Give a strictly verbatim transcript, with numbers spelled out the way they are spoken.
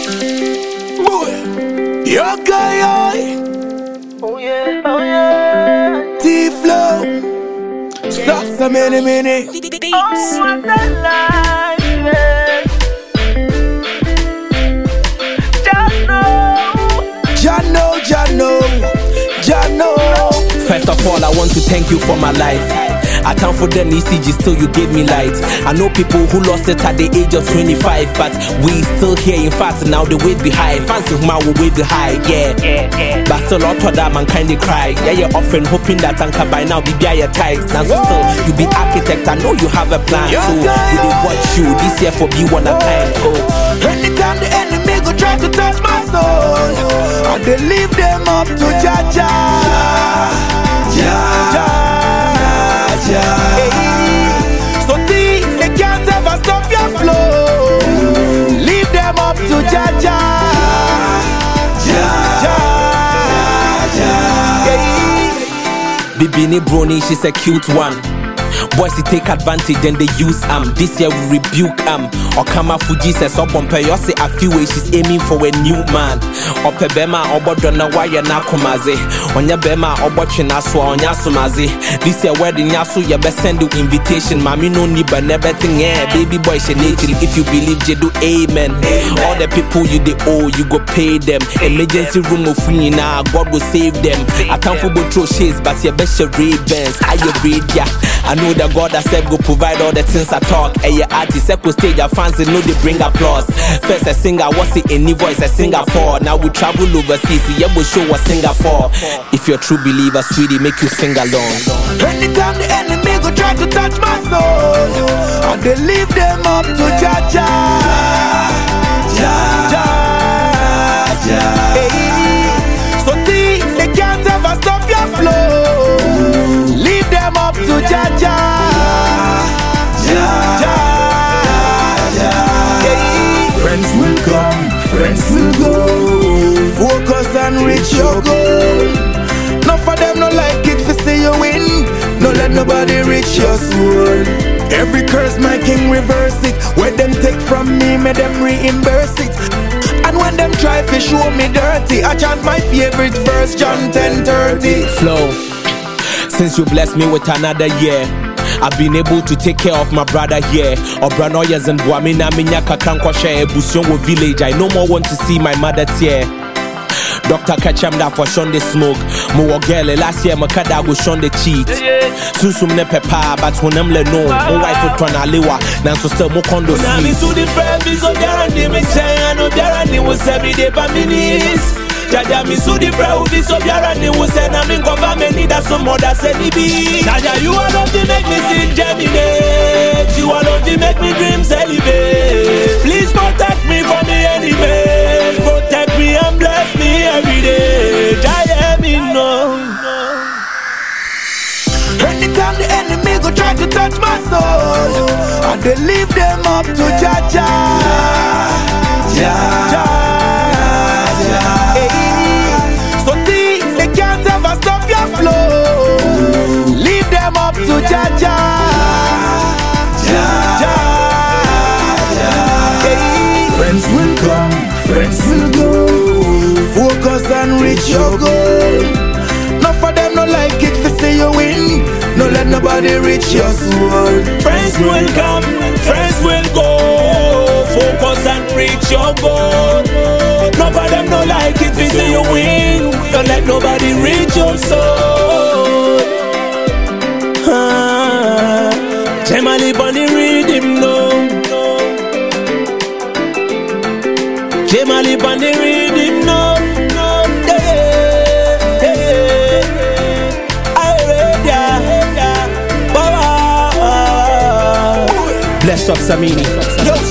Yo, guy, Oh yeah, oh yeah. T-Flow. Stop some many minute. Oh, what a life, yeah. Jano, Jano, Jano. First of all, I want to thank you for my life. I time for the E C G, still you gave me light. I know people who lost it at the age of twenty-five, but we still here. In fact, now the weight be high. Fancy whom I will wait the high, yeah. Yeah, yeah. But still, lot of that man kind of cry. Yeah, you're often hoping that I can by now be by your ties. Now still, you be architect. I know you have a plan, so we did watch you this year for be one of time. Go. Anytime the enemy go try to touch my soul, I dey leave them up to Jaja, Jaja, Jaja. So things they can't ever stop your flow. Leave them up to Jaja, Jaja, Jaja. Bibini Brony, she's a cute one. Boys, they take advantage and they use am. This year we rebuke am. Or come out for Jesus up on pay. You say a few ways she's aiming for a new man. Or pe bema or bodona why you na kumaze. On your bema or watching us or on yasumaze. This year wedding yasu you best send you invitation. Mommy no need but never thing yeah. Baby boy she nature. If you believe you do amen. Amen. All the people you they owe you go pay them. Pay Emergency them. Room of free now God will save them. Save I can't for throw shades but you best your ravens. I you read ya. I know that God has said go provide all the things I talk. And your artist echo stage, our fans they know they bring applause. First a singer, what's it any voice a Singapore. Now we travel overseas, yeah we show what Singapore. If you're a true believer, sweetie, make you sing along. Anytime the enemy go try to touch my soul, I dey leave them up to Jaja, Jaja, Jaja. So things they can't ever stop your flow. Leave them up to Jaja, Jaja, Jaja. Friends will come, friends will go. Focus and reach your goal. None for them no like it for see you win. No let nobody reach your soul. Every curse my king reverse it. When them take from me, may them reimburse it. And when them try to show me dirty, I chant my favorite verse, John ten thirty. Flow. Since you blessed me with another year, I've been able to take care of my brother here. Obrano yes and Buamina Minya Kakanko share Busion village. I no more want to see my mother tear. Doctor Kacham da for shon the smoke. Mo girl last year Makada go shon the cheat. Susum ne pepa but when I'm le no. Mo wife to turn aliwa. Now so still mo condo sleep. Now me to the friend is so guarantee me say I know guarantee was every day for minutes. Jaja mi su di fra uvi so biara ni wuse na mi nkova me need a some other say ni be. Jaja you alone to make me see germinate. You alone to make me dreams elevate. Please protect me from the enemies. Protect me and bless me every day. Jaja me no. Anytime the enemy go try to touch my soul, I dey leave them up to Jaja, Jaja. Stop your flow. Leave them up to Jaja, Jaja, Jaja. Friends will come, friends will go. Focus and reach your goal. None for them no like it to see you win. No let nobody reach your soul. Friends will come, friends will go. Focus and reach your goal. None for them no like it to see you win. Don't let nobody reach your soul. Ah, Jemali Bunny read him no. Jemali Bunny read him no. Yeah, yeah, yeah. I read ya. Baba. Bless up Samini. Yo,